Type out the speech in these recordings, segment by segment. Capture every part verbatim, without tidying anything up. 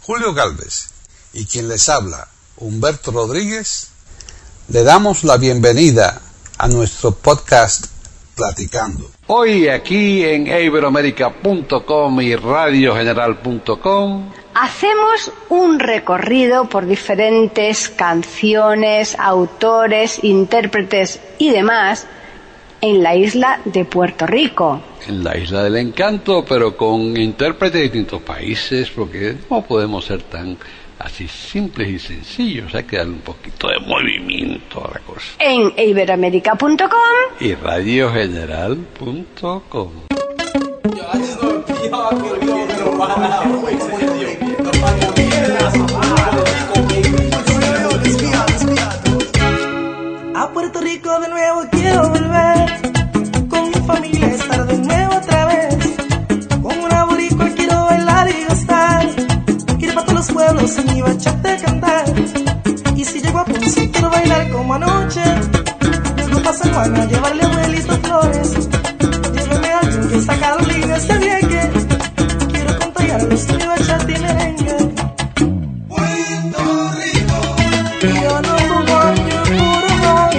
Julio Gálvez y quien les habla, Humberto Rodríguez, le damos la bienvenida a nuestro podcast Platicando. Hoy aquí en iberoamerica punto com y radio general punto com hacemos un recorrido por diferentes canciones, autores, intérpretes y demás en la isla de Puerto Rico. En la isla del encanto, pero con intérpretes de distintos países, porque no podemos ser tan así simples y sencillos, hay que darle un poquito de movimiento a la cosa. En iberoamerica punto com y radio general punto com. A Puerto Rico de nuevo quiero volver, con mi familia estar de nuevo otra vez, con una boricua quiero bailar y gozar, ir para todos los pueblos en mi bachata cantar, y si llego a Ponce quiero bailar como anoche, no pasa Juan a llevarle abuelitos flores, lléveme a alguien que está Carolina este vieque, quiero contagiarlos de mi bachata y merengue. Puerto Rico, yo no como año puro.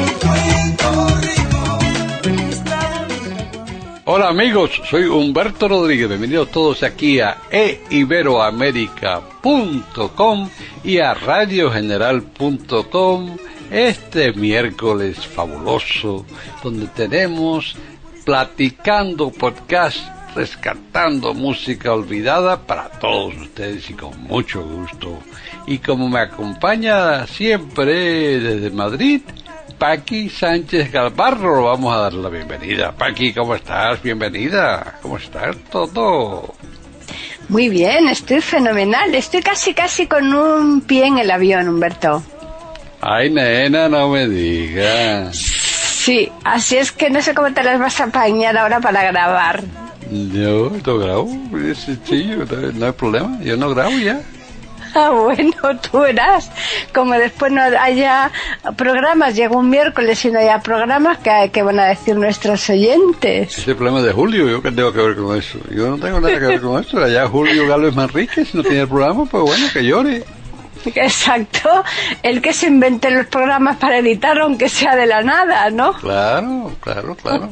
Hola amigos, soy Humberto Rodríguez, bienvenidos todos aquí a iberoamerica punto com y a radio general punto com este miércoles fabuloso donde tenemos Platicando Podcast, rescatando música olvidada para todos ustedes y con mucho gusto. Y como me acompaña siempre desde Madrid, Paqui Sánchez Galvarro, vamos a dar la bienvenida. Paqui, ¿cómo estás? Bienvenida. ¿Cómo estás todo? Muy bien, estoy fenomenal. Estoy casi casi con un pie en el avión, Humberto. Ay, nena, no me digas. Sí, así es que no sé cómo te las vas a apañar ahora para grabar. Yo no grabo, es sencillo, no hay problema, yo no grabo ya. Ah, bueno, tú verás. Como después no haya programas, llega un miércoles y no haya programas, ¿qué, qué van a decir nuestros oyentes? Ese problema de Julio, ¿yo qué tengo que ver con eso? Yo no tengo nada que ver con eso. Allá Julio Gálvez Manríquez no tiene el programa, pues bueno, que llore. Exacto, el que se invente los programas para editar, aunque sea de la nada, ¿no? Claro, claro, claro.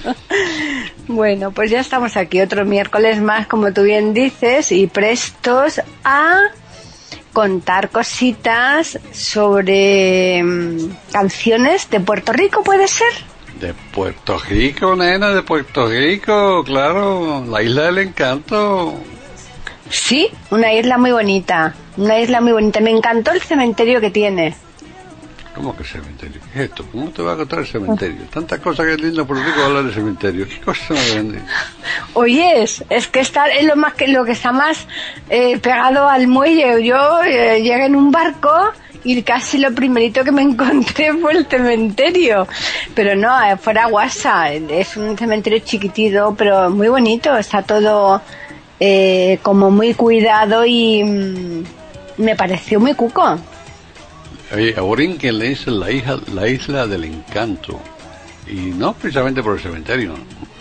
Bueno, pues ya estamos aquí otro miércoles más, como tú bien dices, y prestos a contar cositas sobre um, canciones de Puerto Rico, ¿puede ser? De Puerto Rico, nena, de Puerto Rico, claro, la isla del encanto. Sí, una isla muy bonita, una isla muy bonita. Me encantó el cementerio que tiene. ¿Cómo que cementerio? ¿Qué es esto? ¿Cómo te va a contar el cementerio? Tantas cosas que es lindo Puerto Rico hablar de cementerio. ¿Qué cosa más grande? Oye, es, es que está es lo más que lo que está más eh, pegado al muelle. Yo eh, llegué en un barco y casi lo primerito que me encontré fue el cementerio. Pero no, eh, fuera guasa. Es un cementerio chiquitito, pero muy bonito. Está todo eh, como muy cuidado y mm, me pareció muy cuco. Oye, a Borinquen le dicen la isla, la isla del encanto, y no precisamente por el cementerio.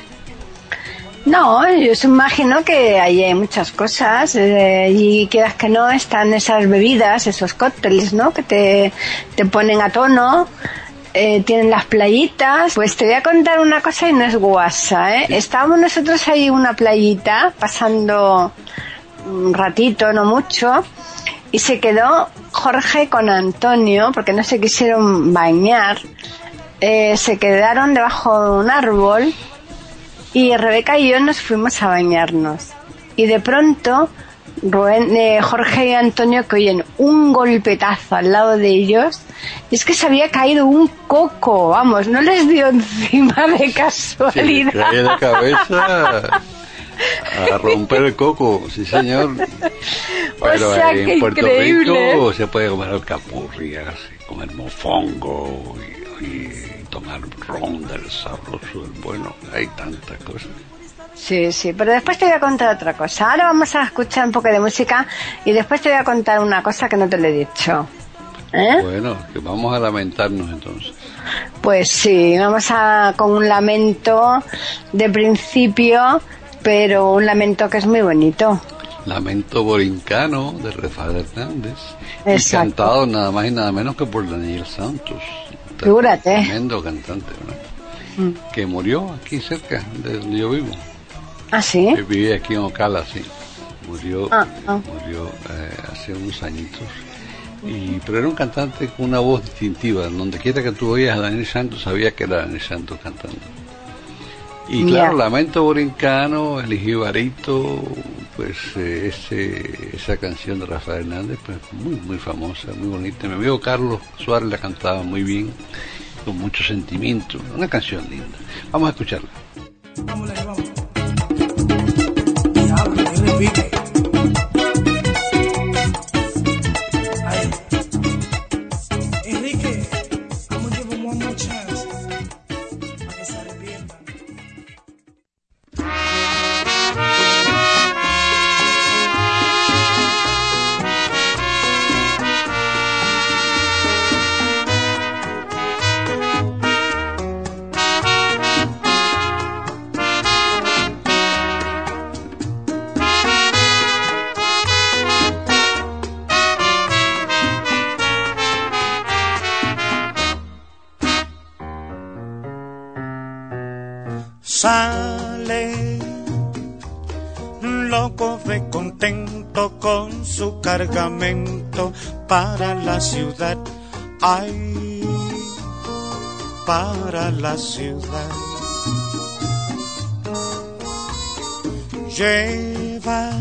No, yo se imagino que ahí hay muchas cosas, eh, y quieras que no, están esas bebidas, esos cócteles, ¿no?, que te, te ponen a tono, eh, tienen las playitas. Pues te voy a contar una cosa y no es guasa, ¿eh? Sí. Estábamos nosotros ahí en una playita, pasando un ratito, no mucho, y se quedó Jorge con Antonio, porque no se quisieron bañar, eh, se quedaron debajo de un árbol y Rebeca y yo nos fuimos a bañarnos. Y de pronto Rubén, eh, Jorge y Antonio, que oyen un golpetazo al lado de ellos, y es que se había caído un coco, vamos, no les dio encima de casualidad. Se le cae la cabeza a romper el coco, sí señor. Pero o sea, en Puerto increíble. Rico se puede comer alcapurrias, comer mofongo y, y tomar ron del sabroso, del bueno, hay tantas cosas. Sí, sí, pero después te voy a contar otra cosa. Ahora vamos a escuchar un poco de música y después te voy a contar una cosa que no te lo he dicho. ¿Eh? Bueno, que vamos a lamentarnos entonces. Pues sí, vamos a con un lamento de principio, pero un lamento que es muy bonito. Lamento Borincano de Rafael Hernández. Exacto. Y cantado nada más y nada menos que por Daniel Santos. Figúrate. Tremendo cantante, ¿no? Mm. Que murió aquí cerca de donde yo vivo. ¿Ah, sí? Que vivía aquí en Ocala, sí. Murió, ah, ah. murió eh, hace unos añitos. Y, pero era un cantante con una voz distintiva. Donde quiera que tú oías a Daniel Santos, sabía que era Daniel Santos cantando. Y claro, yeah. Lamento Borincano, El Jibarito, pues eh, ese, esa canción de Rafael Hernández, pues muy, muy famosa, muy bonita. Mi amigo Carlos Suárez la cantaba muy bien, con mucho sentimiento. Una canción linda. Vamos a escucharla. Vamos, vamos. Diablo, que repite. Ahí. Enrique, I'm gonna give him one more chance. Para que se arrepienta. Sale loco de contento con su cargamento para la ciudad, ay, para la ciudad. Lleva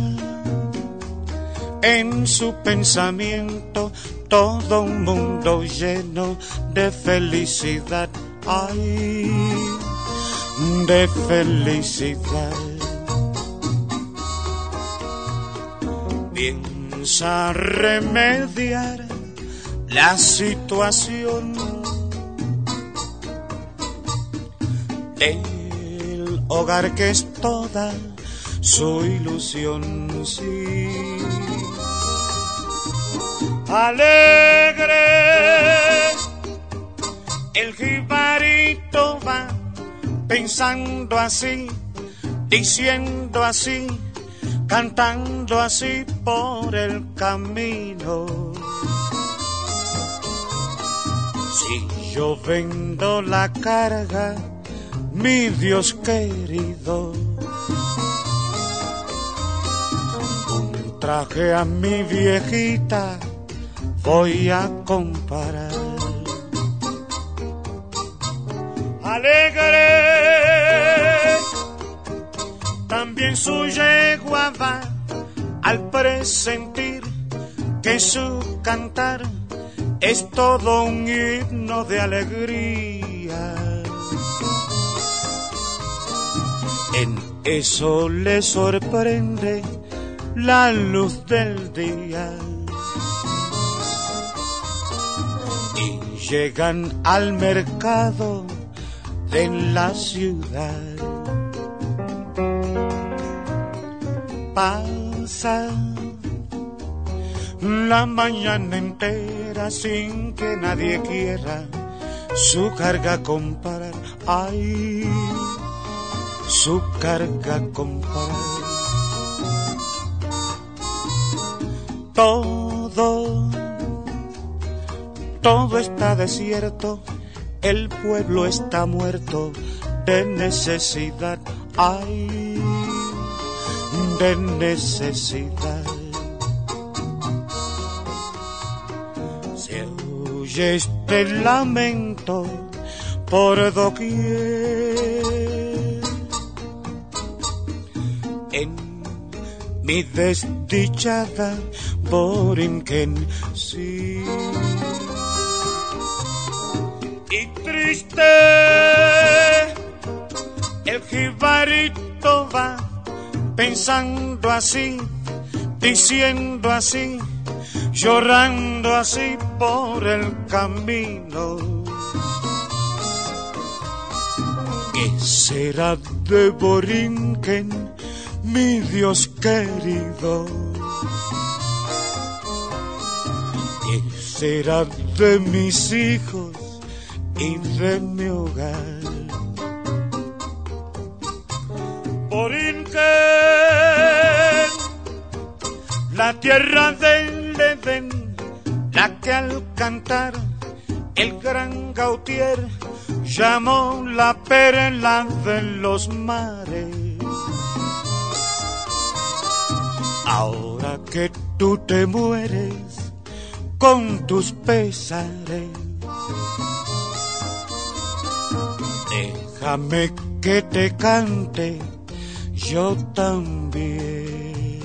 en su pensamiento todo un mundo lleno de felicidad, ay, de felicidad. Piensa remediar la situación del hogar que es toda su ilusión, sí. Alegre el jibarito va pensando así, diciendo así, cantando así por el camino. Si yo vendo la carga, mi Dios querido, un traje a mi viejita voy a comparar. Alegre también su yegua va al presentir que su cantar es todo un himno de alegría. En eso le sorprende la luz del día y llegan al mercado de la ciudad. Pasa la mañana entera sin que nadie quiera su carga comparar, ay, su carga comparar. Todo, todo está desierto, el pueblo está muerto de necesidad, ay, de necesidad. Se oye este lamento por doquier. En mi desdichada Borinquen, sí. Y triste el jibarito va pensando así, diciendo así, llorando así por el camino. ¿Qué será de Borinquen, mi Dios querido? ¿Qué será de mis hijos y de mi hogar? Borinquen, la tierra del Edén, la que al cantar el gran Gautier llamó la perla de los mares. Ahora que tú te mueres con tus pesares, déjame que te cante yo también.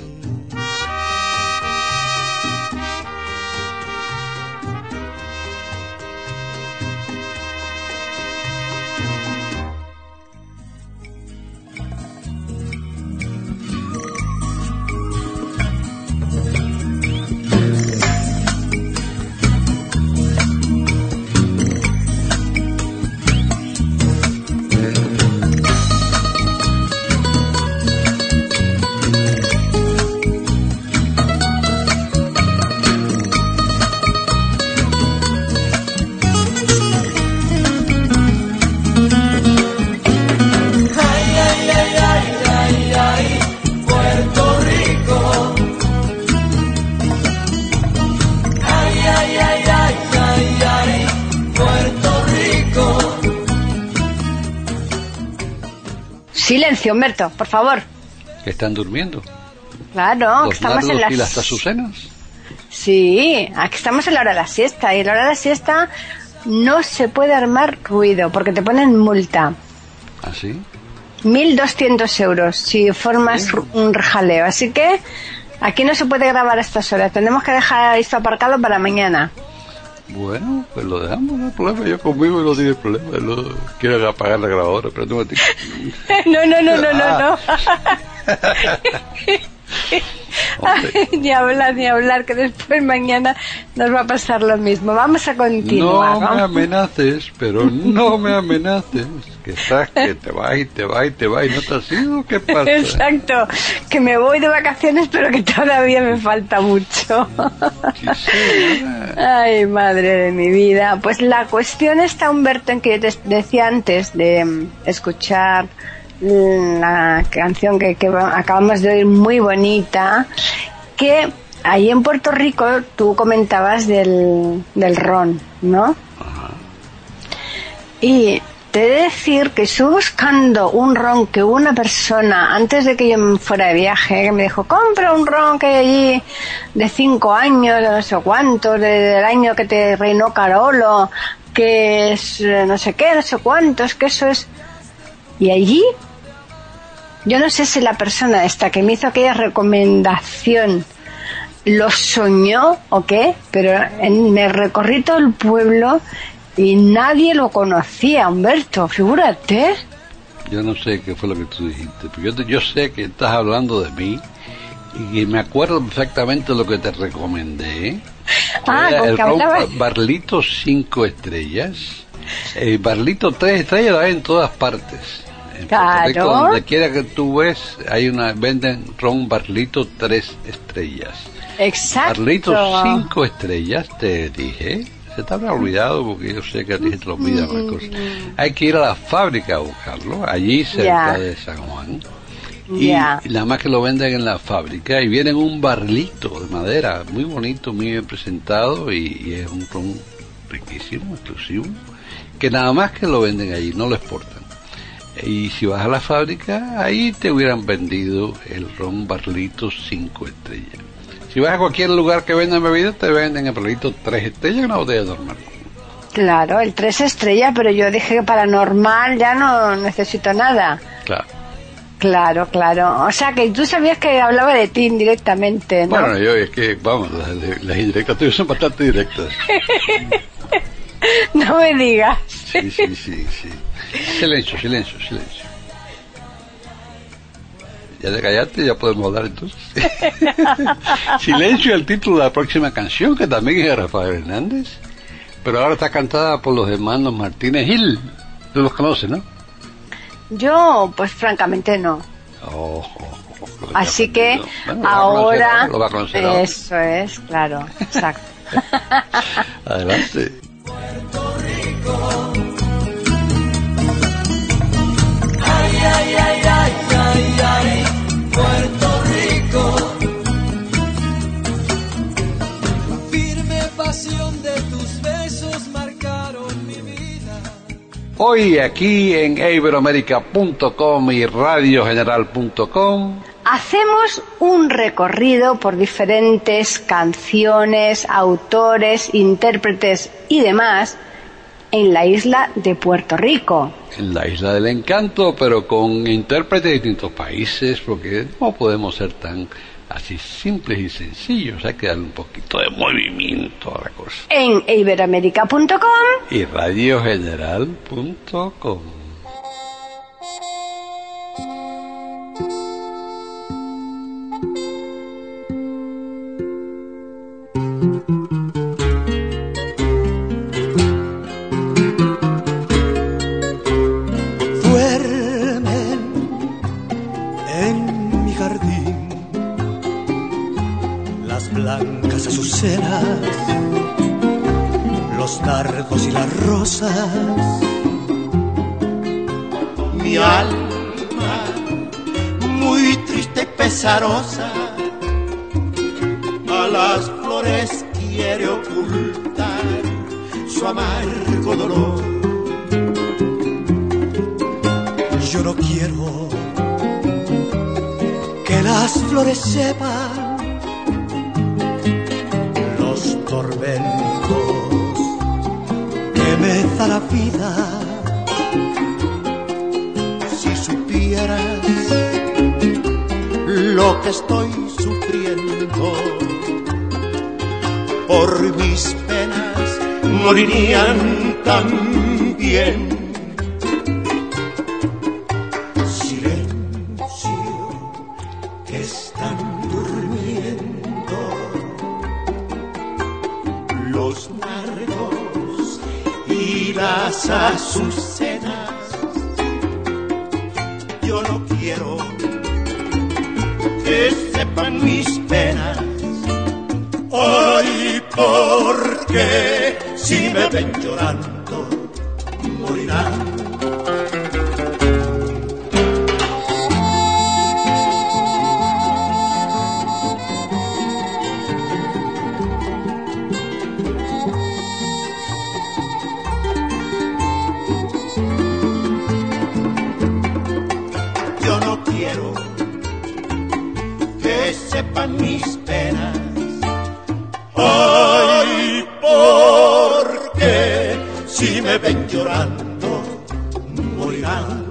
Silencio, Humberto, por favor. ¿Que están durmiendo? Claro, que ¿Los estamos en nardos las... y las azucenas? Sí, aquí estamos en la hora de la siesta, y en la hora de la siesta no se puede armar ruido, porque te ponen multa. ¿Ah, sí? mil doscientos euros si formas Sí. un jaleo. Así que aquí no se puede grabar a estas horas. Tenemos que dejar esto aparcado para mañana. Bueno, pues lo dejamos, no hay problema. Yo conmigo no tiene problema. No quiero apagar la grabadora, pero no me digo. No, no, no, no, no, no. Ay, ni hablar, ni hablar, que después mañana nos va a pasar lo mismo. Vamos a continuar. No ¿no? me amenaces, pero no me amenaces. Que estás, que te vas y te vas y te vas y no te has ido. ¿Qué pasa? Exacto, que me voy de vacaciones, pero que todavía me falta mucho. Sí, señora. Ay, madre de mi vida. Pues la cuestión está, Humberto, en que yo te decía antes de mm, escuchar la canción que, que acabamos de oír, muy bonita, que ahí en Puerto Rico tú comentabas del, del ron, ¿no? Ajá. Y te he de decir que estuve buscando un ron que una persona, antes de que yo me fuera de viaje, que me dijo, compra un ron que hay allí de cinco años, de no sé cuántos, de, del año que te reinó Carolo, que es no sé qué, no sé cuántos, que eso es... Y allí, yo no sé si la persona esta que me hizo aquella recomendación lo soñó o qué, pero en, me recorrí todo el pueblo y nadie lo conocía, Humberto, figúrate. Yo no sé qué fue lo que tú dijiste, pero yo, te- yo sé que estás hablando de mí y que me acuerdo perfectamente lo que te recomendé. Ah, Era con el que ron hablabas. Barlito cinco estrellas. El Barlito tres estrellas lo hay en todas partes. En Puerto Claro. Rico, donde quiera que tú ves, hay una, venden ron Barlito tres estrellas. Exacto. Barlito cinco estrellas, te dije. Se te habrá olvidado porque yo sé que a ti se te olvidan las cosas. Hay que ir a la fábrica a buscarlo, allí cerca Ya. de San Juan. Y Ya. nada más que lo venden en la fábrica y viene en un barlito de madera, muy bonito, muy bien presentado y, y es un ron riquísimo, exclusivo, que nada más que lo venden allí, no lo exportan. Y si vas a la fábrica, ahí te hubieran vendido el ron Barlito cinco estrellas. Si vas a cualquier lugar que vendan bebidas, te venden el Barlito tres estrellas, una botella normal. Claro, el tres estrellas, pero yo dije que para normal ya no necesito nada. Claro. Claro, claro. O sea, que tú sabías que hablaba de ti indirectamente, ¿no? Bueno, yo es que, vamos, las, las indirectas tuyas son bastante directas. No me digas. Sí, sí, sí, sí. Silencio, silencio, silencio. Ya te callaste, ya podemos hablar entonces. Silencio es el título de la próxima canción, que también es de Rafael Hernández, pero ahora está cantada por los hermanos Martínez Gil. Tú los conoces, ¿no? Yo, pues francamente no. Oh, oh, oh, lo que Así te ha que aprendido. Bueno, lo va a conocer ahora... lo va a conocer ahora. Eso es, claro, exacto. Adelante. Hoy aquí en iberoamérica punto com y radio general punto com hacemos un recorrido por diferentes canciones, autores, intérpretes y demás en la isla de Puerto Rico. En la isla del encanto, pero con intérpretes de distintos países, porque no podemos ser tan así simples y sencillos, hay que darle un poquito de movimiento a la cosa. En iberoamérica punto com y radio general punto com. Los nardos y las rosas, mi alma muy triste y pesarosa a las flores quiere ocultar su amargo dolor. Yo no quiero que las flores sepan tormentos que me da la vida. Si supieras lo que estoy sufriendo, por mis penas morirían también. Silencio, que están durmiendo los nardos y las azucenas. Yo no quiero que sepan mis penas hoy, porque si me ven llorando morirán. Sepan mis penas hoy, porque si me ven llorando morirán.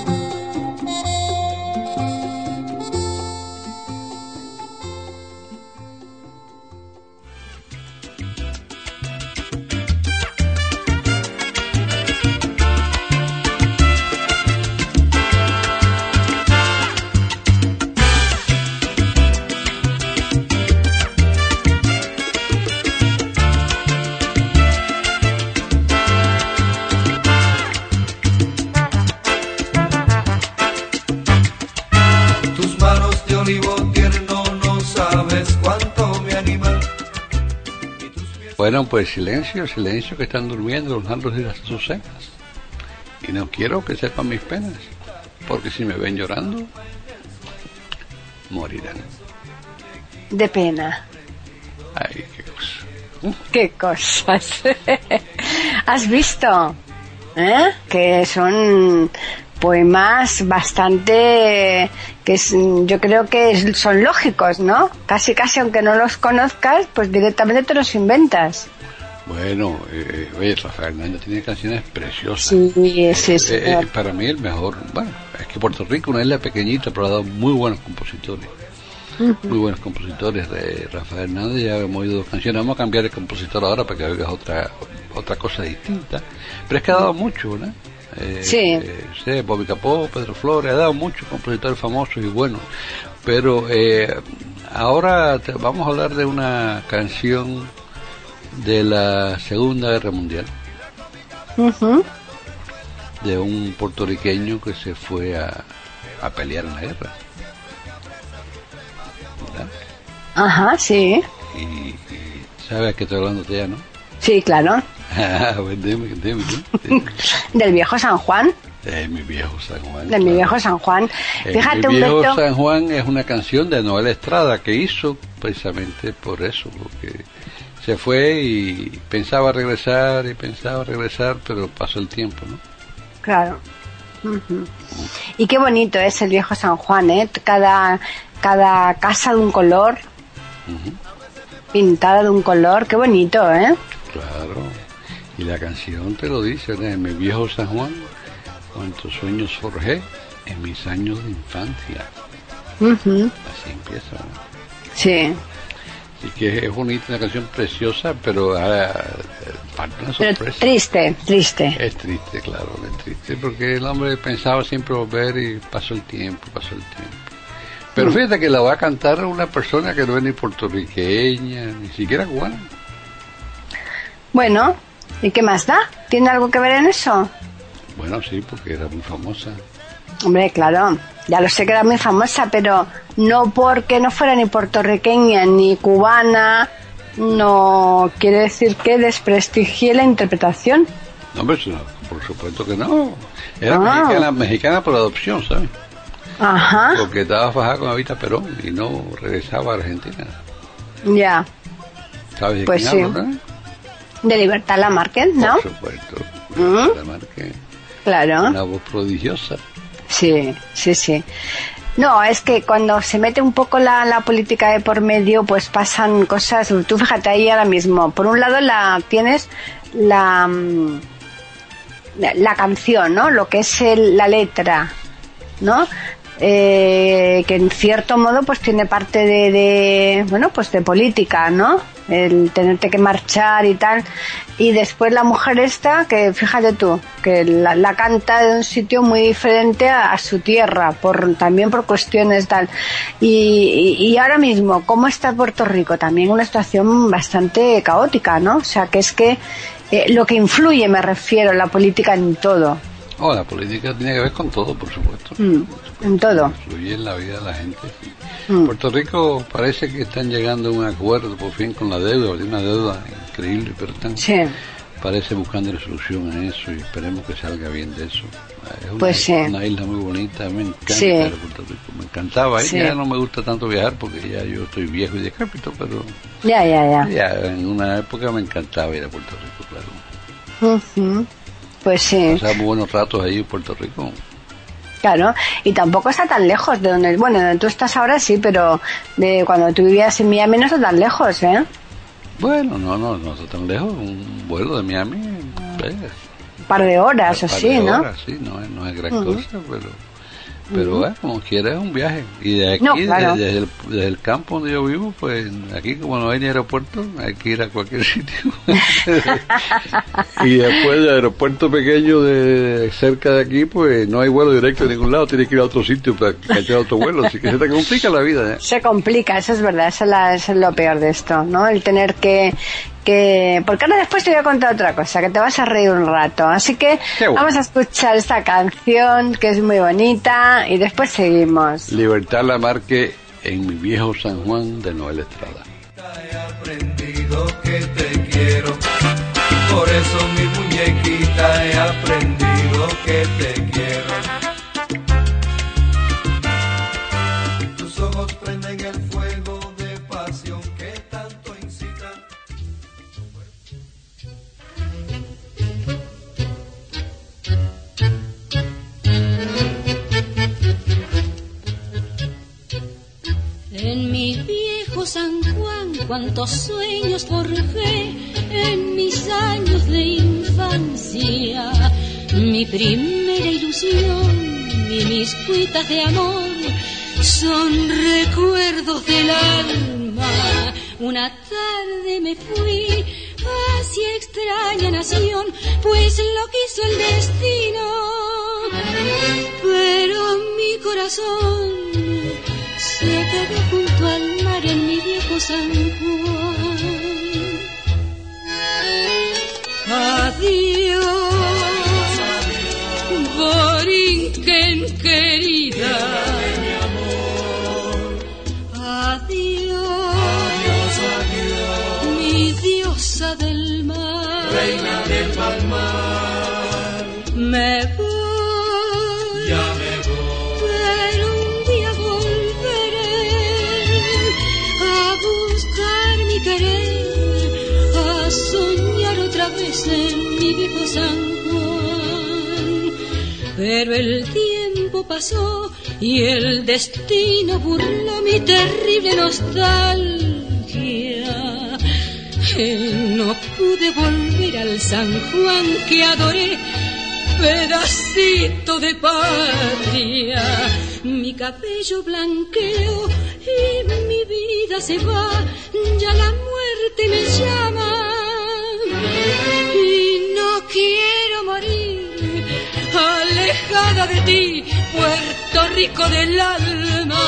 Bueno, pues silencio, silencio, que están durmiendo los nardos y las azucenas. Y no quiero que sepan mis penas, porque si me ven llorando, morirán. De pena. Ay, qué cosa. Uh. Qué cosas. ¿Has visto? ¿Eh? Que son poemas bastante, que es, yo creo que son lógicos, ¿no? Casi casi aunque no los conozcas, pues directamente te los inventas. Bueno, eh, oye, Rafael Hernández tiene canciones preciosas. Sí, sí, sí. Eh, eh, para mí el mejor, bueno, es que Puerto Rico, una isla pequeñita, pero ha dado muy buenos compositores. Uh-huh. Muy buenos compositores. De Rafael Hernández ya hemos oído dos canciones. Vamos a cambiar de compositor ahora para que oigas otra otra cosa distinta. Pero es que ha dado mucho, ¿no? Eh, sí. Eh, sí, Bobby Capó, Pedro Flores, ha dado muchos compositores famosos y buenos. Pero eh, ahora te, vamos a hablar de una canción de la Segunda Guerra Mundial. Uh-huh. De un puertorriqueño que se fue a, a pelear en la guerra. ¿Verdad? Ajá, sí. Y, y ¿sabes a qué estoy hablando ya, no? Sí, claro. dime, dime, dime. Del viejo San Juan. De mi viejo San Juan. De claro. mi viejo San Juan. Eh, Fíjate, mi viejo Humberto. San Juan es una canción de Noel Estrada que hizo precisamente por eso, porque se fue y pensaba regresar y pensaba regresar, pero pasó el tiempo, ¿no? Claro. Uh-huh. Y qué bonito es el viejo San Juan, ¿eh? Cada, cada casa de un color, uh-huh. pintada de un color, qué bonito, ¿eh? Claro. Y la canción te lo dice, ¿no? Mi viejo San Juan, cuántos sueños forjé en mis años de infancia. Uh-huh. Así empieza, ¿no? Sí. Y que es bonita, una canción preciosa, pero ahora falta una sorpresa. Pero triste, triste. Es triste, claro, es triste, porque el hombre pensaba siempre volver y pasó el tiempo, pasó el tiempo. Pero mm. fíjate que la va a cantar una persona que no es ni puertorriqueña, ni siquiera cubana. Bueno, ¿y qué más da? ¿Tiene algo que ver en eso? Bueno, sí, porque era muy famosa. Hombre, claro, ya lo sé que era muy famosa, pero no porque no fuera ni puertorriqueña ni cubana, no quiere decir que desprestigie la interpretación. No, hombre, por supuesto que no. Era ah. mexicana, mexicana por adopción, ¿sabes? Ajá. Porque estaba fajada con Evita Perón y no regresaba a Argentina. Ya. ¿Sabes de pues quién sí. hablo, no? De Libertad Lamarque, ¿no? Por supuesto. Libertad Lamarque. Claro. Una voz prodigiosa. Sí, sí, sí. No, es que cuando se mete un poco la, la política de por medio, pues pasan cosas. Tú fíjate ahí ahora mismo. Por un lado la tienes la la, la canción, ¿no? Lo que es el, la letra, ¿no? Eh, que en cierto modo pues tiene parte de, de bueno pues de política, ¿no? El tenerte que marchar y tal. Y después la mujer esta, que fíjate tú, que la, la canta de un sitio muy diferente a, a su tierra, por también por cuestiones tal. Y, y, y ahora mismo, ¿cómo está Puerto Rico? También una situación bastante caótica, ¿no? O sea, que es que eh, lo que influye, me refiero, la política en todo. Oh, la política tiene que ver con todo, por supuesto. Mm, en todo. Influye en la vida de la gente. Sí. Mm. Puerto Rico parece que están llegando a un acuerdo por fin con la deuda, de una deuda increíble, pero están, sí. parece buscando solución a eso y esperemos que salga bien de eso. Es una, pues sí. una isla muy bonita, me encanta sí. Puerto Rico, me encantaba. Sí. Ya no me gusta tanto viajar porque ya yo estoy viejo y decrépito, pero ya, ya, ya. ya en una época me encantaba ir a Puerto Rico, claro. Uh-huh. Pues sí. Pasamos buenos ratos ahí en Puerto Rico. Claro, y tampoco está tan lejos de donde, bueno, donde tú estás ahora sí, pero de cuando tú vivías en Miami no está tan lejos, ¿eh? Bueno, no, no, no está tan lejos, un vuelo de Miami, pues, un par de horas o sí, ¿no? Horas, sí, no es, no es gran uh-huh. cosa, pero, pero uh-huh. bueno, como quiera es un viaje. Y de aquí, no, claro. desde, desde, el, desde el campo donde yo vivo, pues aquí como no hay ni aeropuerto, hay que ir a cualquier sitio. Y después del aeropuerto pequeño de cerca de aquí, pues no hay vuelo directo de ningún lado, tienes que ir a otro sitio para cachar otro vuelo, así que se te complica la vida, ¿eh? Se complica, eso es verdad, eso es, la, eso es lo peor de esto, ¿no? El tener que que porque ahora después te voy a contar otra cosa, que te vas a reír un rato, así que bueno. Vamos a escuchar esta canción que es muy bonita y después seguimos. Libertad Lamarque en Mi Viejo San Juan, de Noel Estrada. He aprendido que te quiero, por eso mi muñequita he aprendido que te quiero. Tus ojos prenden el fuego de pasión que tanto incita. En mi viejo San Juan, cuántos sueños forjé en mis años de infancia. Mi primera ilusión y mis cuitas de amor son recuerdos del alma. Una tarde me fui hacia extraña nación, pues lo quiso el destino. Pero mi corazón se quedó junto al mar en mi viejo San Juan. Adiós, Borinquen querida. Adiós, mi diosa del mar, reina del palmar. Me voy. En mi viejo San Juan, Pero el tiempo pasó y el destino burló mi terrible nostalgia. Y no pude volver al San Juan que adoré, pedacito de patria. Mi cabello blanqueo y mi vida se va, ya la muerte me llama. Y no quiero morir alejada de ti, Puerto Rico del alma.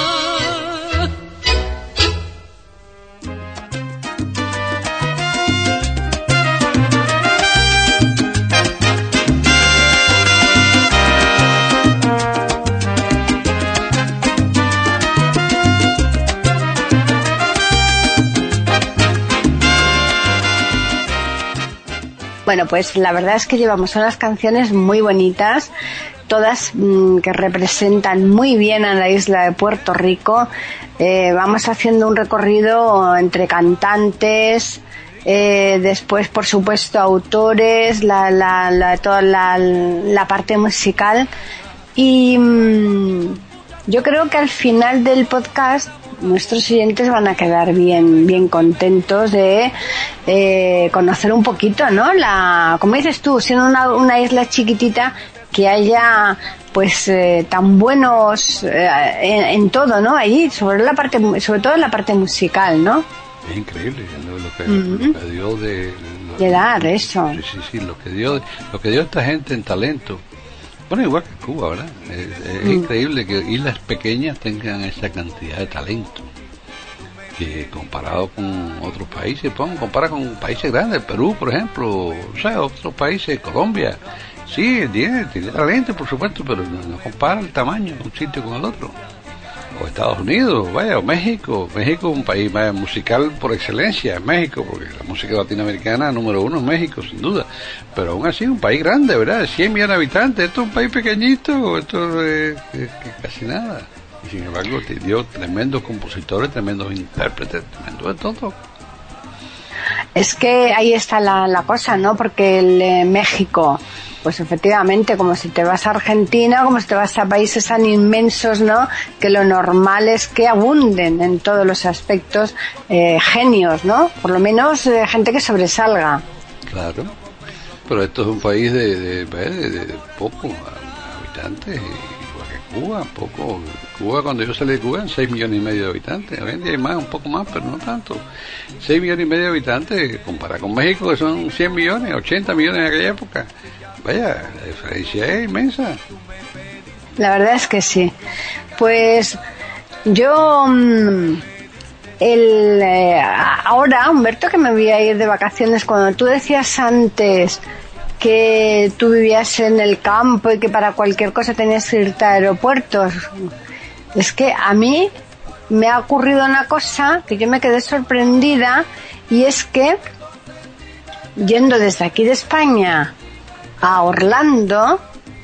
Bueno, pues la verdad es que llevamos unas canciones muy bonitas, todas mmm, que representan muy bien a la isla de Puerto Rico. Eh, vamos haciendo un recorrido entre cantantes, eh, después por supuesto autores, la, la, la, toda la, la parte musical, y mmm, yo creo que al final del podcast nuestros oyentes van a quedar bien bien contentos de eh, conocer un poquito, ¿no? La, como dices tú, siendo una, una isla chiquitita, que haya pues eh, tan buenos eh, en, en todo, ¿no? Allí, sobre la parte, sobre todo en la parte musical, ¿no? Es increíble lo, lo, que, Mm-hmm. lo que dio de lo, de dar eso. Sí, sí, sí, lo que dio, lo que dio esta gente en talento. Bueno, igual que Cuba, ¿verdad? Es, es mm. increíble que islas pequeñas tengan esa cantidad de talento, que comparado con otros países, pues, compara con países grandes, Perú, por ejemplo, o sea, otros países, Colombia, sí, tiene, tiene talento, por supuesto, pero no, no compara el tamaño de un sitio con el otro. O Estados Unidos, vaya, o México. México es un país vaya, musical por excelencia, México, porque la música latinoamericana número uno es México, sin duda. Pero aún así, un país grande, ¿verdad? cien millones de habitantes, esto es un país pequeñito, esto es, es, es casi nada. Y sin embargo, te dio tremendos compositores, tremendos intérpretes, tremendos de todo. Es que ahí está la, la cosa, ¿no? Porque el eh, México, pues efectivamente, como si te vas a Argentina, como si te vas a países tan inmensos, ¿no? Que lo normal es que abunden en todos los aspectos eh, genios, ¿no? Por lo menos eh, gente que sobresalga. Claro, pero esto es un país de, de, de, de pocos habitantes, igual que Cuba, poco. Cuba, cuando yo salí de Cuba, eran seis millones y medio de habitantes. Hoy en día hay más, un poco más, pero no tanto. seis millones y medio de habitantes, comparado con México, que son cien millones, ochenta millones en aquella época. Vaya, la diferencia es inmensa. La verdad es que sí. Pues yo el eh, ahora, Humberto, que me voy a ir de vacaciones, cuando tú decías antes que tú vivías en el campo y que para cualquier cosa tenías que irte a aeropuertos, es que a mí me ha ocurrido una cosa que yo me quedé sorprendida, y es que yendo desde aquí de España a Orlando,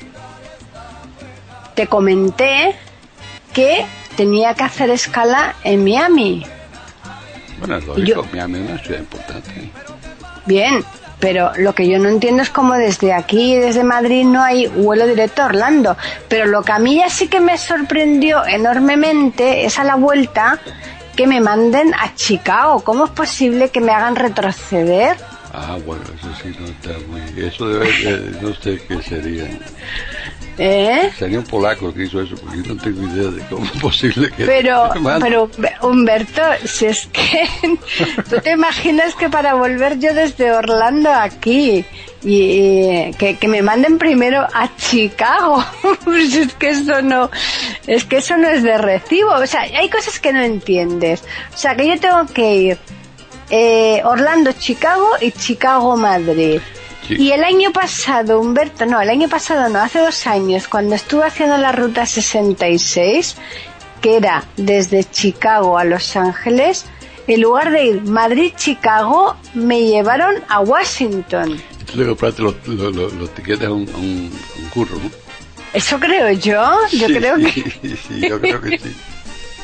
te comenté que tenía que hacer escala en Miami. Bueno, es lógico, yo, Miami es una ciudad importante. Bien, pero lo que yo no entiendo es cómo desde aquí, desde Madrid, no hay vuelo directo a Orlando. Pero lo que a mí ya sí que me sorprendió enormemente es a la vuelta que me manden a Chicago. ¿Cómo es posible que me hagan retroceder? Ah, bueno, eso sí no está muy... Eso debe... Eh, no sé qué sería. ¿Eh? Sería un polaco que hizo eso, porque yo no tengo idea de cómo es posible que... Pero, pero Humberto, si es que... ¿Tú te imaginas que para volver yo desde Orlando aquí y, y que, que me manden primero a Chicago? Pues es que eso no... Es que eso no es de recibo. O sea, hay cosas que no entiendes. O sea, que yo tengo que ir eh, Orlando, Chicago y Chicago, Madrid. Sí. Y el año pasado, Humberto, no, el año pasado no, hace dos años, cuando estuve haciendo la ruta sesenta y seis, que era desde Chicago a Los Ángeles, en lugar de ir Madrid-Chicago, me llevaron a Washington. Y tú le compraste los, los, los, los tiquetes a un, a un, un curro, ¿no? Eso creo yo, yo sí, creo sí, que... Sí, yo creo que sí.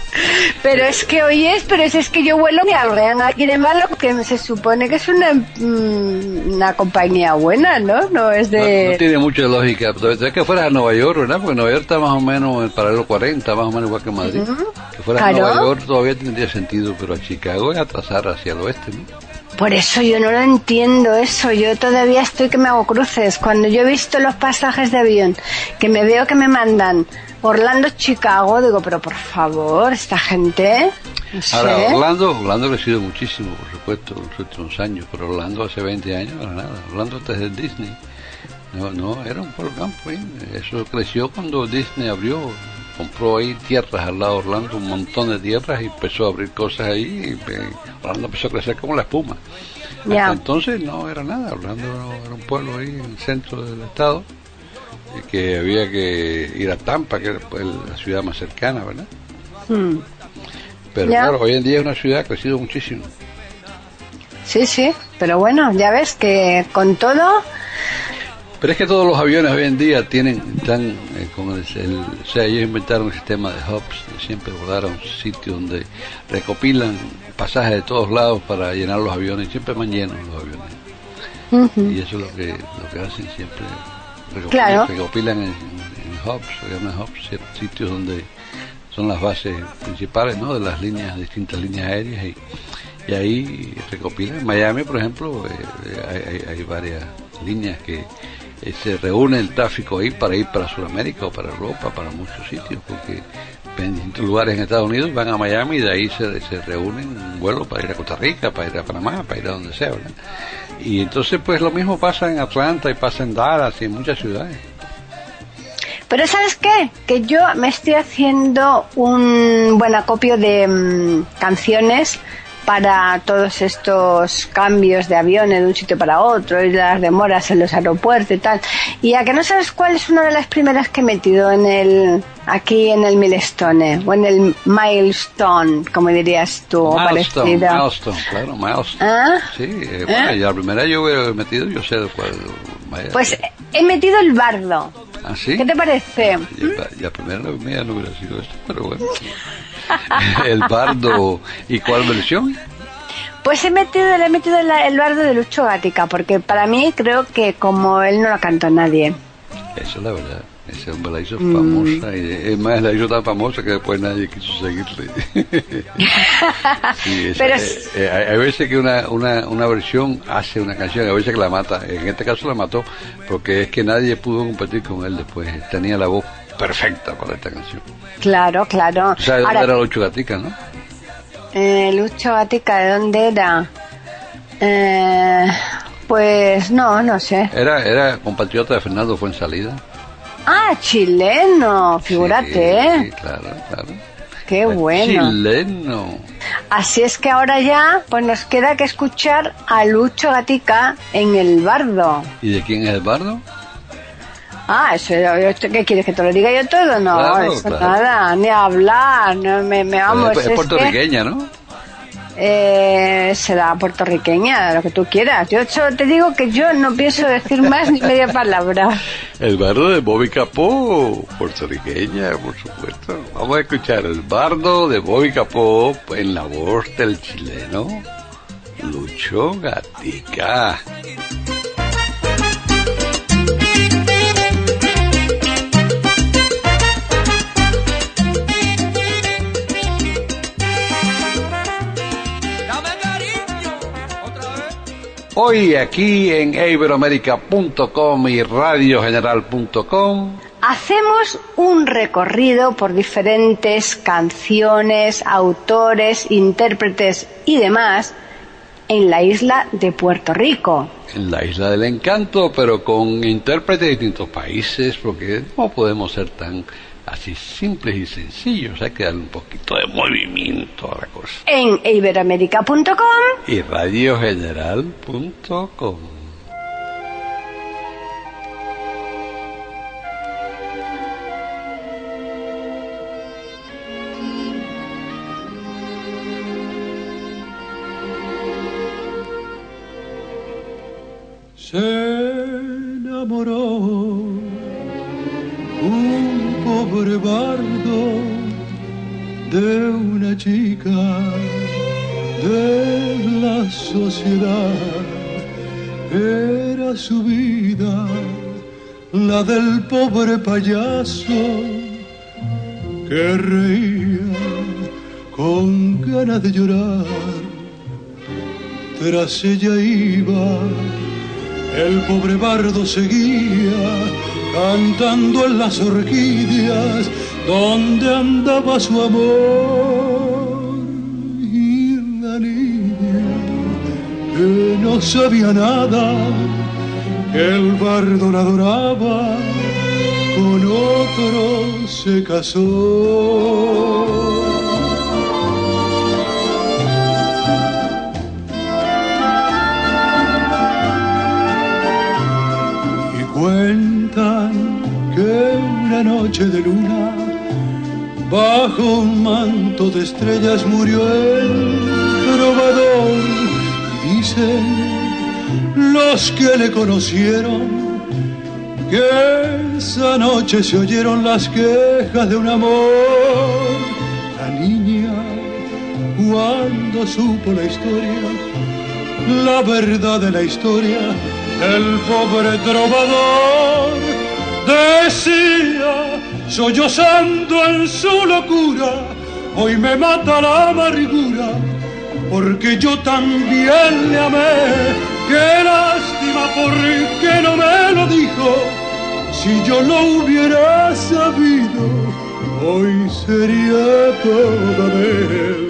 Pero es que, oyes, pero es, es que yo vuelo al aquí de malo, que se supone que es una, una compañía buena, ¿no? No es de... No, no tiene mucha lógica. Es que fueras a Nueva York, ¿verdad? Porque Nueva York está más o menos en el paralelo cuarenta, más o menos igual que Madrid. Uh-huh. Que fueras claro. a Nueva York todavía tendría sentido, pero a Chicago es atrasar hacia el oeste, ¿no? Por eso yo no lo entiendo eso, yo todavía estoy que me hago cruces. Cuando yo he visto los pasajes de avión, que me veo que me mandan Orlando, Chicago, digo, pero por favor, esta gente... No sé. Ahora, Orlando, Orlando ha crecido muchísimo, por supuesto, en los últimos años, pero Orlando hace veinte años no era nada. Orlando antes de Disney, no, no, era un pueblo campo, ¿eh? Eso creció cuando Disney abrió, compró ahí tierras al lado de Orlando, un montón de tierras, y empezó a abrir cosas ahí, y eh, Orlando empezó a crecer como la espuma. Yeah. Hasta entonces no era nada, Orlando era un pueblo ahí en el centro del estado, que había que ir a Tampa, que era la ciudad más cercana, ¿verdad? Hmm. Pero ya. Claro, hoy en día es una ciudad que ha crecido muchísimo. Sí, sí, pero bueno, ya ves que con todo... Pero es que todos los aviones hoy en día tienen, están eh, con el, el... O sea, ellos inventaron un sistema de hubs, de siempre volar a un sitio donde recopilan pasajes de todos lados para llenar los aviones, siempre van llenos los aviones. Uh-huh. Y eso es lo que, lo que hacen siempre. Recopilan, claro. recopilan en, en hubs, se llaman hubs, ciertos sitios donde son las bases principales, ¿no? De las líneas, distintas líneas aéreas, y, y ahí recopilan. En Miami, por ejemplo, eh, hay, hay, hay varias líneas que eh, se reúne el tráfico ahí para ir para Sudamérica o para Europa, para muchos sitios, porque en distintos lugares en Estados Unidos van a Miami y de ahí se, se reúnen un vuelo para ir a Costa Rica, para ir a Panamá, para ir a donde sea, ¿verdad? Y entonces pues lo mismo pasa en Atlanta y pasa en Dallas y en muchas ciudades. Pero ¿sabes qué? Que yo me estoy haciendo un buen acopio de um, canciones para todos estos cambios de aviones de un sitio para otro y las demoras en los aeropuertos y tal. Y a que no sabes cuál es una de las primeras que he metido en el aquí en el Milestone o en el Milestone, como dirías tú, Milestone, o parecido. Milestone, claro, Milestone. ¿Ah? Sí, eh, bueno, ¿Eh? y la primera yo he metido, yo sé de cuál. Vaya, pues he metido el bardo. ¿Ah, sí? ¿Qué te parece? Ya, la primera mía no hubiera sido esto, pero bueno. El bardo, ¿y cuál versión? Pues he metido, le he metido el, el bardo de Lucho Gatica, porque para mí creo que como él no lo cantó nadie. Eso es la verdad. Ese hombre la hizo mm. famosa, y es más, la hizo tan famosa que después nadie quiso seguirle. Sí, esa, pero eh, eh, hay, hay veces que una, una, una versión hace una canción, hay veces que la mata. En este caso la mató, porque es que nadie pudo competir con él después. Tenía la voz perfecta para esta canción. Claro, claro. ¿Sabes dónde Ahora, era Lucho Gatica, no? Eh, Lucho Gatica, ¿de dónde era? Eh, pues no, no sé. Era, era compatriota de Fernando Fuenzalida. Ah, chileno, figúrate, sí, ¿eh? Sí, claro, claro. Qué bueno. Chileno. Así es que ahora ya, pues nos queda que escuchar a Lucho Gatica en el bardo. ¿Y de quién es el bardo? Ah, eso, ¿qué quieres que te lo diga yo todo? No, claro, eso claro. Nada, ni hablar, no me, me vamos. Es, es puertorriqueña, que, ¿no? Eh, será puertorriqueña, lo que tú quieras. Yo solo te digo que yo no pienso decir más ni media palabra. El bardo de Bobby Capó, puertorriqueña, por supuesto. Vamos a escuchar el bardo de Bobby Capó en la voz del chileno Lucho Gatica. Hoy aquí en iberoamerica punto com y radio general punto com hacemos un recorrido por diferentes canciones, autores, intérpretes y demás en la isla de Puerto Rico. En la isla del encanto, pero con intérpretes de distintos países, porque no podemos ser tan así simples y sencillos, hay que darle un poquito de movimiento a la cosa. En iberoamerica punto com y radio general punto com. Se enamoró un pobre bardo de una chica de la sociedad. Era su vida la del pobre payaso que reía con ganas de llorar. Tras ella iba, el pobre bardo seguía cantando en las orquídeas donde andaba su amor. Y la niña que no sabía nada, que el bardo la adoraba, con otro se casó. Cuentan que una noche de luna, bajo un manto de estrellas, murió el trovador. Y dicen los que le conocieron que esa noche se oyeron las quejas de un amor. La niña, cuando supo la historia, la verdad de la historia, el pobre trovador decía, sollozando en su locura, hoy me mata la amargura, porque yo también le amé. Qué lástima, porque no me lo dijo. Si yo lo hubiera sabido, hoy sería toda de él.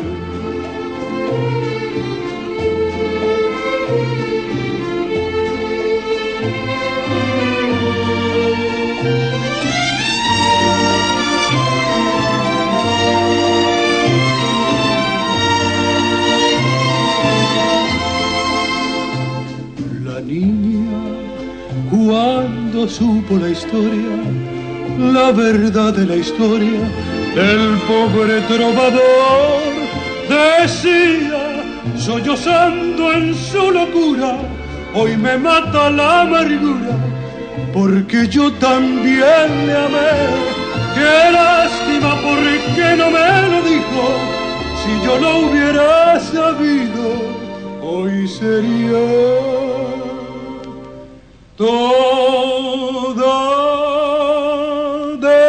Cuando supo la historia, la verdad de la historia, el pobre trovador decía, sollozando en su locura, hoy me mata la amargura, porque yo también le amé. Qué lástima, porque no me lo dijo. Si yo lo hubiera sabido, hoy sería toda de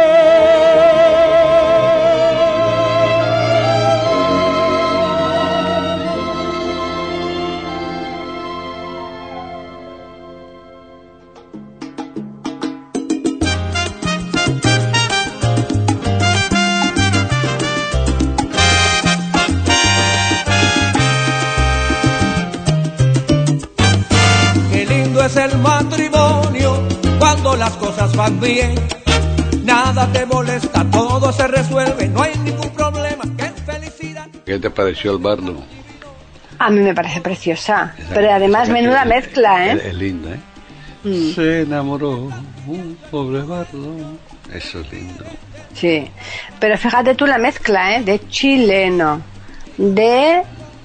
es el matrimonio cuando las cosas van bien, nada te molesta, todo se resuelve, no hay ningún problema, qué felicidad. ¿Qué te pareció el bardo? A mí me parece preciosa, esa, pero además menuda mezcla, ¿eh? Es, es linda, ¿eh? Mm. Se enamoró un pobre bardo, eso es lindo. Sí, pero fíjate tú la mezcla, ¿eh? De chileno, de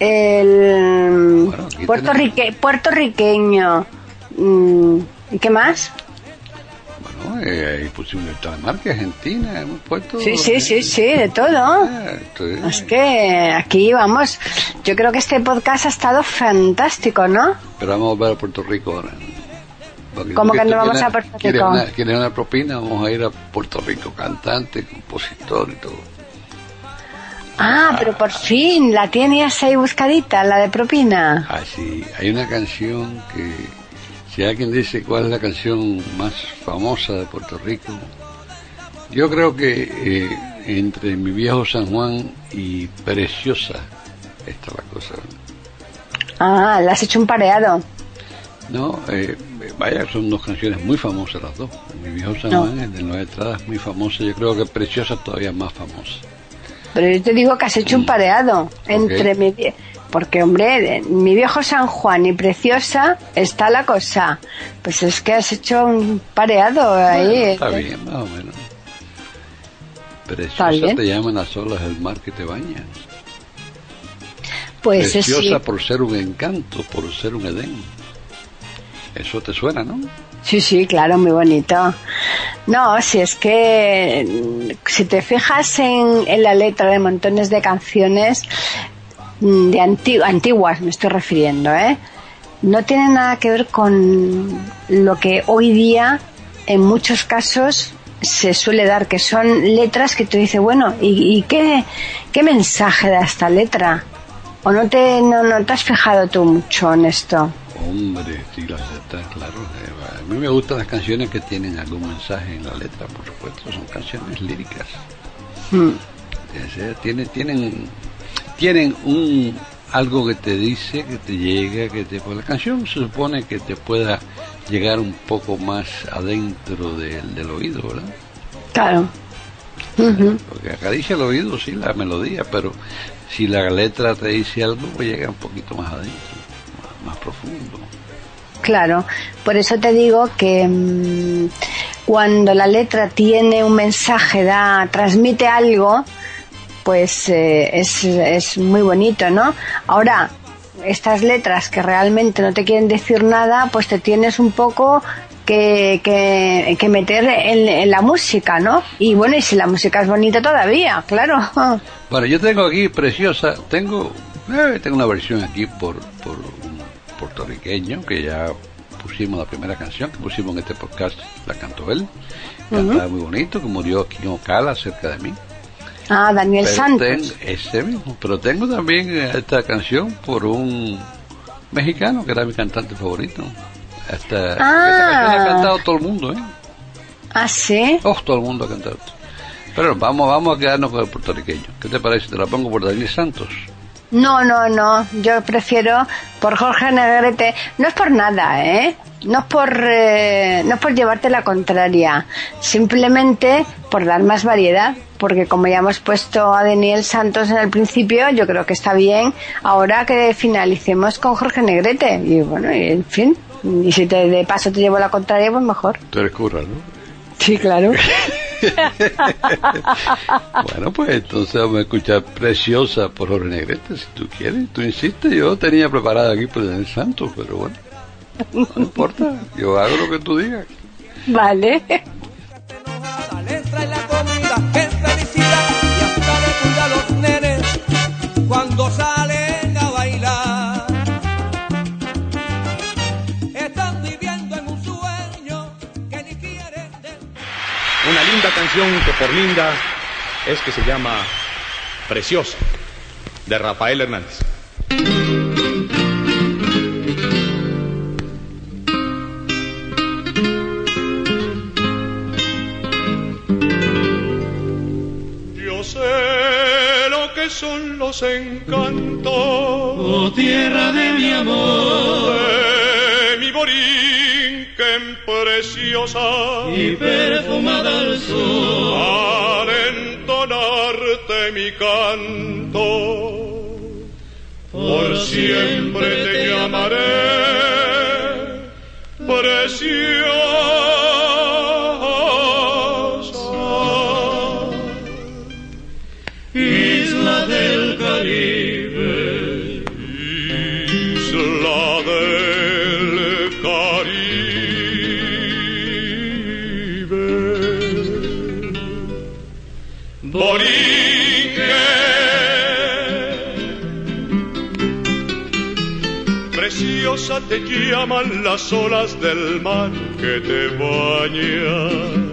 el bueno, puertorrique, puertorriqueño. ¿Y qué más? Bueno, eh, ahí pusimos Dinamarca, Argentina, hemos puesto... Sí, sí, sí, sí, de todo. Eh, es que aquí vamos, yo creo que este podcast ha estado fantástico, ¿no? Pero vamos a volver a Puerto Rico ahora. ¿Cómo que no vamos a Puerto Rico? ¿Quieres una, ¿Quieres una propina? Vamos a ir a Puerto Rico, cantante, compositor y todo. Ah, ah, pero por fin, la tienes ahí buscadita, la de propina. Ah, sí, hay una canción que... Si alguien dice cuál es la canción más famosa de Puerto Rico, yo creo que eh, entre Mi Viejo San Juan y Preciosa está la cosa. Ah, le has hecho un pareado. No, eh, vaya, son dos canciones muy famosas las dos. Mi Viejo San no. Juan, el de Nueva Entrada, es muy famosa. Yo creo que Preciosa todavía más famosa. Pero yo te digo que has hecho mm. un pareado entre okay. mi porque hombre, Mi Viejo San Juan y Preciosa está la cosa. Pues es que has hecho un pareado ahí. Bueno, está bien, más o menos. Preciosa bien. Te llaman las olas del mar que te bañan. Pues Preciosa sí. por ser un encanto, por ser un Edén. Eso te suena, ¿no? Sí, sí, claro, muy bonito. No, si es que si te fijas en, en la letra de montones de canciones de anti, antiguas, me estoy refiriendo, ¿eh? No tiene nada que ver con lo que hoy día en muchos casos se suele dar, que son letras que tú dices, bueno, ¿y, y qué, qué mensaje da esta letra? ¿O no te, no, no te has fijado tú mucho en esto? Hombre, sí, las letras, claro. Eh, a mí me gustan las canciones que tienen algún mensaje en la letra, por supuesto, son canciones líricas. Mm. Tienen, tienen, tienen un algo que te dice, que te llega, que te... Pues la canción se supone que te pueda llegar un poco más adentro de, del oído, ¿verdad? Claro. Uh-huh. Porque acaricia el oído, sí, la melodía, pero si la letra te dice algo, pues llega un poquito más adentro, más, más profundo. Claro, por eso te digo que mmm, cuando la letra tiene un mensaje, da, transmite algo, pues eh, es, es muy bonito, ¿no? Ahora, estas letras que realmente no te quieren decir nada, pues te tienes un poco que, que, que meter en, en la música, ¿no? Y bueno, y si la música es bonita todavía, claro. Bueno, yo tengo aquí, preciosa, tengo eh, tengo una versión aquí por, por un puertorriqueño que ya pusimos la primera canción que pusimos en este podcast, la cantó él, cantaba uh-huh. muy bonito, que murió aquí en Ocala, cerca de mí. Ah, Daniel pero Santos. Ten, ese mismo, pero tengo también esta canción por un mexicano que era mi cantante favorito. Esta, ah. esta canción ha cantado todo el mundo, ¿eh? Ah, ¿sí? Oh, todo el mundo ha cantado. Pero vamos, vamos a quedarnos con el puertorriqueño. ¿Qué te parece? ¿Te la pongo por Daniel Santos? No, no, no. Yo prefiero por Jorge Negrete. No es por nada, ¿eh? No es por, eh, no es por llevarte la contraria. Simplemente por dar más variedad. Porque como ya hemos puesto a Daniel Santos en el principio, yo creo que está bien ahora que finalicemos con Jorge Negrete. Y bueno, y en fin, y si te, de paso te llevo la contraria, pues mejor. Tú eres cura, ¿no? Sí, claro. Bueno, pues entonces vamos a escuchar Preciosa por Jorge Negrete, si tú quieres. Tú insistes, yo tenía preparada aquí por Daniel Santos, pero bueno, no importa, yo hago lo que tú digas. Vale. Cuando salen a bailar, están viviendo en un sueño que ni quieren. De... Una linda canción que por linda es que se llama Preciosa, de Rafael Hernández. Yo sé son los encantos, oh tierra de mi amor, de mi Borinquen preciosa y perfumada al sol, al entonarte mi canto, por siempre te llamaré preciosa. Del Caribe, isla del Caribe, Borinquen, preciosa te llaman las olas del mar que te bañan,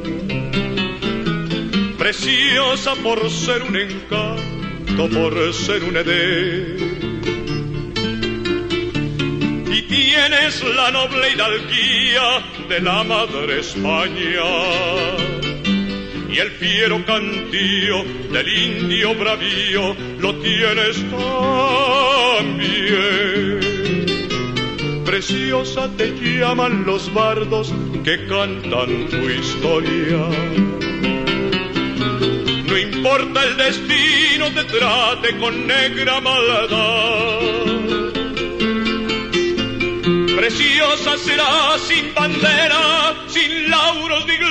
preciosa por ser un encanto, por ser un edén, y tienes la noble hidalguía de la madre España y el fiero cantío del indio bravío lo tienes también. Preciosa te llaman los bardos que cantan tu historia. No importa el destino te trate con negra maldad, preciosa será sin bandera, sin lauros ni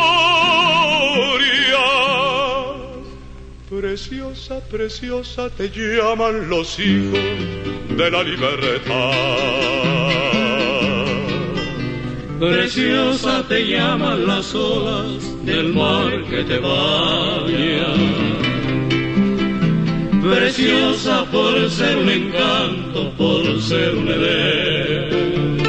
gloria. Preciosa, preciosa te llaman los hijos de la libertad. Preciosa te llaman las olas del mar que te baña. Preciosa por ser un encanto, por ser un edén.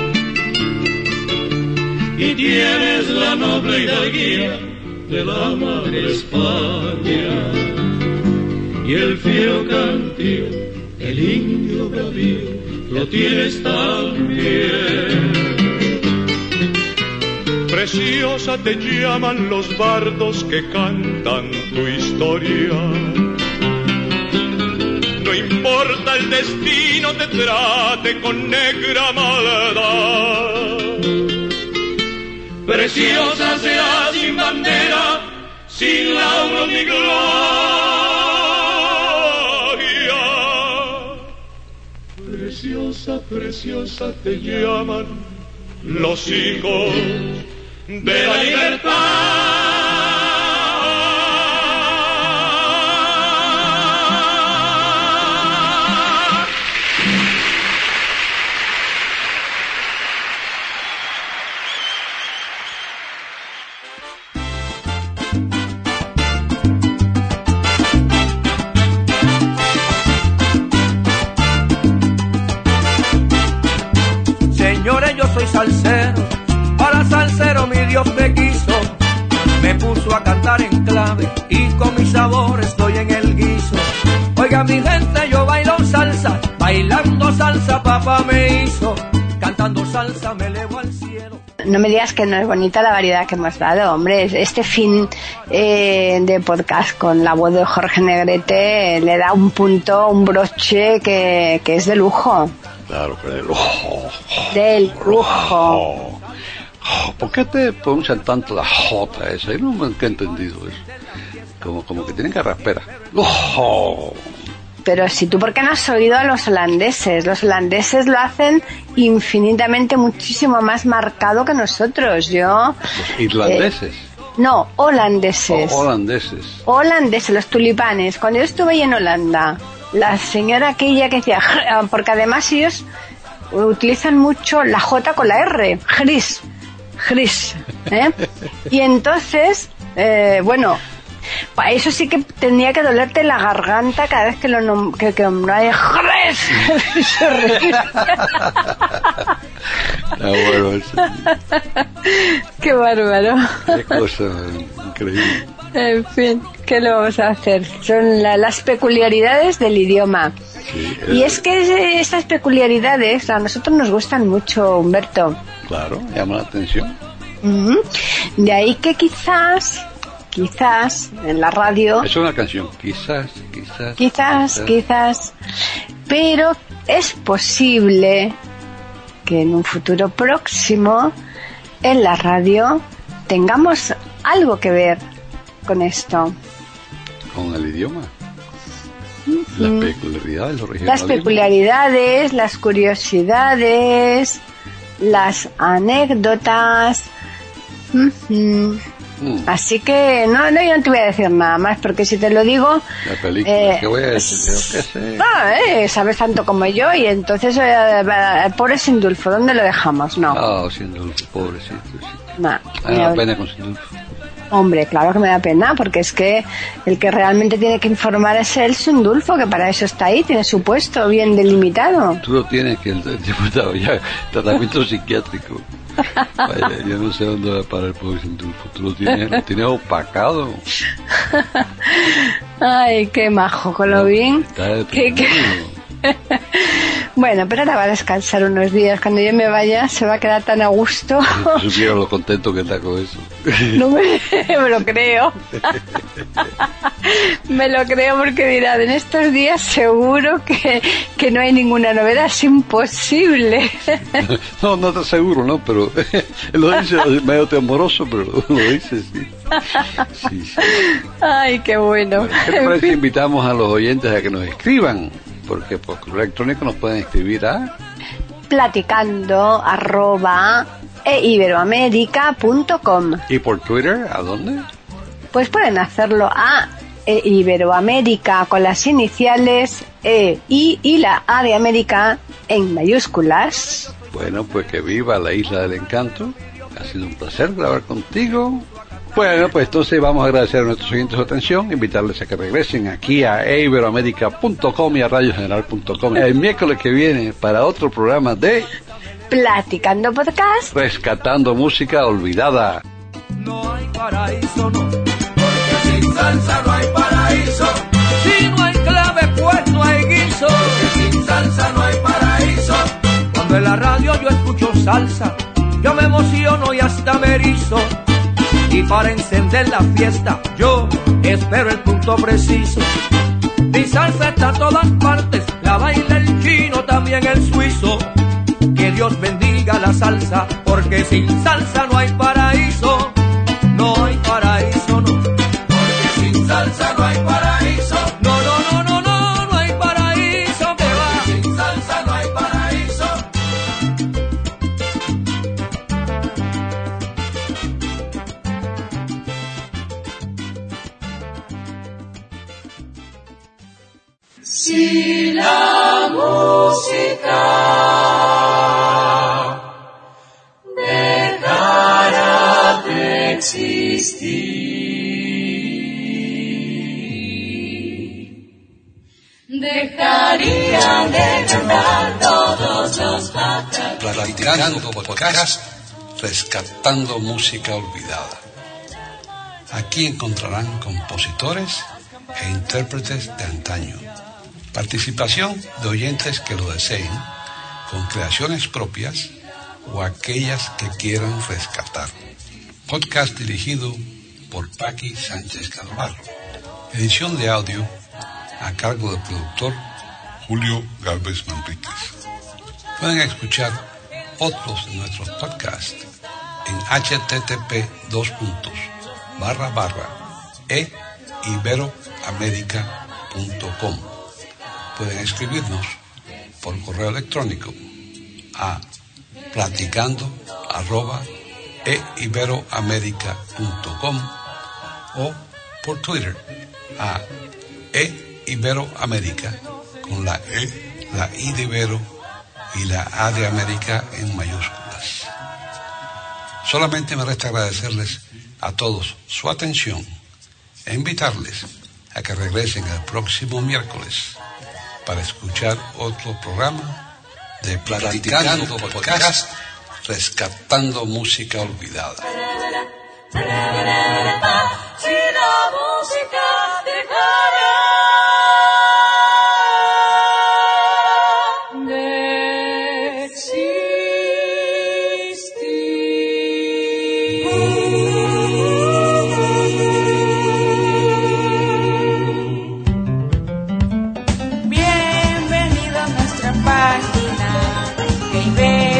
Y tienes la noble hidalguía de la madre España. Y el fiero cantío, el indio bravío, lo tienes también. Preciosa te llaman los bardos que cantan tu historia. No importa el destino te trate con negra maldad. Preciosa sea sin bandera, sin lauros ni gloria. Preciosa, preciosa te llaman los hijos de la libertad. Señores, yo soy salsero, para salsero mi Dios me quiso, me puso a cantar en clave y con mi sabor estoy en el guiso. Oiga mi gente, yo bailo salsa, bailando salsa papá me hizo, cantando salsa me elevo al cielo. No me digas que no es bonita la variedad que hemos dado, hombre. Este fin eh, de podcast con la voz de Jorge Negrete le da un punto, un broche que, que es de lujo. Claro, pero de lujo. Del lujo. ¿Por qué te pronuncian tanto la J esa? Yo no he entendido eso. Como, como que tienen carraspera. Lujo. Pero si tú, ¿por qué no has oído a los holandeses? Los holandeses lo hacen infinitamente muchísimo más marcado que nosotros. Yo. ¿Los irlandeses? Eh, no, holandeses. Oh, holandeses. Holandeses, los tulipanes. Cuando yo estuve ahí en Holanda, la señora aquella que decía, porque además ellos utilizan mucho la J con la R, gris, gris, ¿eh? Y entonces, eh, bueno, para eso sí que tendría que dolerte la garganta cada vez que lo nom- que, que nombraba gris. Ah, bueno, eso. Qué bárbaro. Qué cosa increíble. En fin, ¿qué le vamos a hacer? Son la, las peculiaridades del idioma. Sí, y es que estas peculiaridades a nosotros nos gustan mucho, Humberto. Claro, llama la atención. Uh-huh. De ahí que quizás, quizás, en la radio... Es una canción, quizás, quizás... Quizás, quizás, quizás. Pero es posible que en un futuro próximo, en la radio, tengamos algo que ver con esto. Con el idioma. Uh-huh. Las peculiaridades, los regionalismos. Las peculiaridades, las curiosidades, las anécdotas. Uh-huh. Mm. Así que no, no, yo no te voy a decir nada más, porque si te lo digo... La película, eh, ¿qué voy a decir? Yo qué sé. Ah, eh, sabes tanto como yo, y entonces eh, el pobre Sindulfo, ¿dónde lo dejamos? No. Ah, Sindulfo, pobrecito. Sí. No, Me da pena con Sindulfo. Hombre, claro que me da pena, porque es que el que realmente tiene que informar es el Sindulfo, que para eso está ahí, tiene su puesto bien delimitado. Tú lo tienes, que el diputado ya, tratamiento psiquiátrico. Vaya, yo no sé dónde va para el pobre Sindulfo. Tú lo tienes, lo tienes opacado. Ay, qué majo, Colobín. No, ¿Qué, qué? Bueno, pero ahora va a descansar unos días. Cuando yo me vaya se va a quedar tan a gusto. Si supiera lo contento que está con eso. No me, me lo creo. Me lo creo, porque dirán, en estos días seguro que, que no hay ninguna novedad, es imposible. No, no te aseguro, ¿no? Pero lo dice medio temoroso, pero lo dice, sí. Sí, sí. Ay, qué bueno. Bueno, ¿qué te parece si invitamos a los oyentes a que nos escriban? Porque por correo electrónico nos pueden escribir a platicando arroba eiberoamerica punto com. ¿Y por Twitter? ¿A dónde? Pues pueden hacerlo a Iberoamérica con las iniciales E, I y la A de América en mayúsculas. Bueno, pues que viva la Isla del Encanto. Ha sido un placer grabar contigo. Bueno, pues entonces vamos a agradecer a nuestros oyentes su atención, invitarles a que regresen aquí a e iberoamerica punto com y a radio general punto com el miércoles que viene para otro programa de Platicando Podcast, Rescatando Música Olvidada. No hay paraíso, no, porque sin salsa no hay paraíso. Si no hay clave, pues no hay guiso, porque sin salsa no hay paraíso. Cuando en la radio yo escucho salsa, yo me emociono y hasta me erizo. Y para encender la fiesta, yo espero el punto preciso. Mi salsa está en todas partes, la baila el chino, también el suizo. Que Dios bendiga la salsa, porque sin salsa no hay paraíso. No hay paraíso, no, porque sin salsa no hay paraíso. No, no, no, no, no, no hay paraíso, que va. Sin salsa no hay paraíso. Si la música dejara de existir, dejarían de cantar todos los pájaros. Platicando Podcast, Rescatando Música Olvidada. Aquí encontrarán compositores e intérpretes de antaño. Participación de oyentes que lo deseen, con creaciones propias o aquellas que quieran rescatar. Podcast dirigido por Paqui Sánchez Carvalho. Edición de audio a cargo del productor Julio Galvez Manríquez. Pueden escuchar otros de nuestros podcasts en http dos puntos barra barra e iberoamerica punto com. Pueden escribirnos por correo electrónico a platicando arroba e iberoamerica punto com o por Twitter a e iberoamerica con la E, la I de Ibero y la A de América en mayúsculas. Solamente me resta agradecerles a todos su atención e invitarles a que regresen el próximo miércoles para escuchar otro programa de Platicando Podcast, Rescatando Música Olvidada. Si la música dejara de existir. Bienvenido a nuestra página que